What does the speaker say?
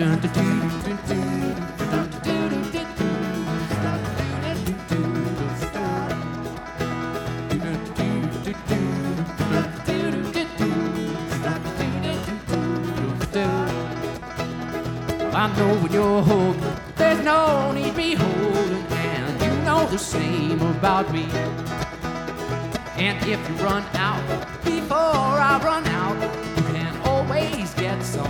I know when you're holding, there's no need be holding, and you know the same about me. And if you run out before I run out, you can always get some